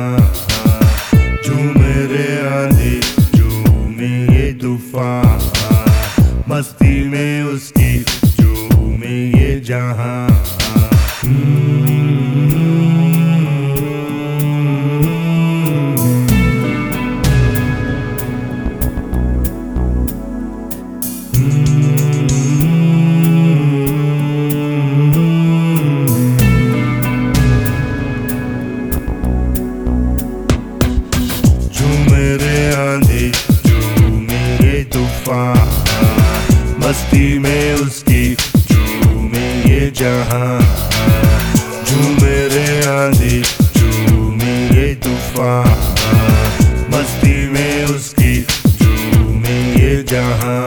जहां, झूमे रे आंधी झूमे ये तूफान, मस्ती में उसकी झूमे ये जहां। झूमे रे आंधी झूमे ये तूफान, मस्ती में उसकी झूमे ये जहां। झूमे रे आंधी झूमे ये तूफान, मस्ती में उसकी झूमे ये जहां।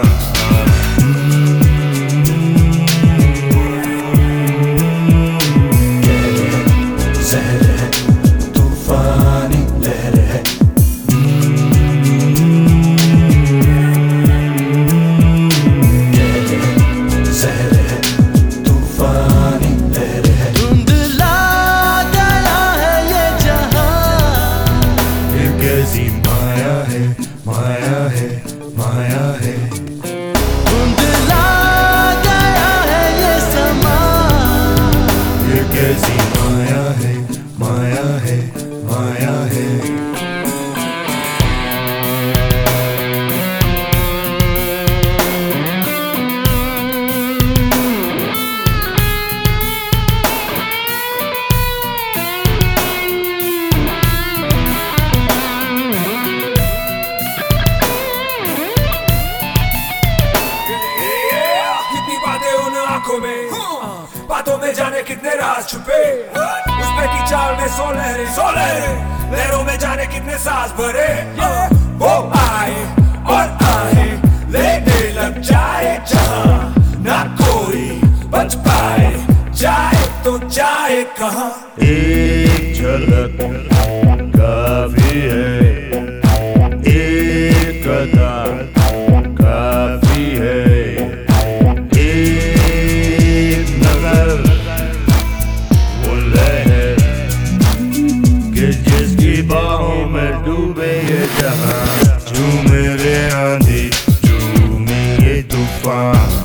माया है, माया है, माया है, धुंधला गया है ये समा। ये कैसी माया है, माया है, माया है। बातों में जाने कितने राज छुपे, उसमें की चाल में सौ लहरें, लहरों में जाने कितने सांस भरे। वो आए और आए लेने लग जाए जहां, ना कोई बच पाए, जाए तो जाए कहां। एक झलक काफी है, एक कदम काफी है, जिसकी बाहों में डूबे ये जहां। झूमे रे आंधी झूमे ये तूफान,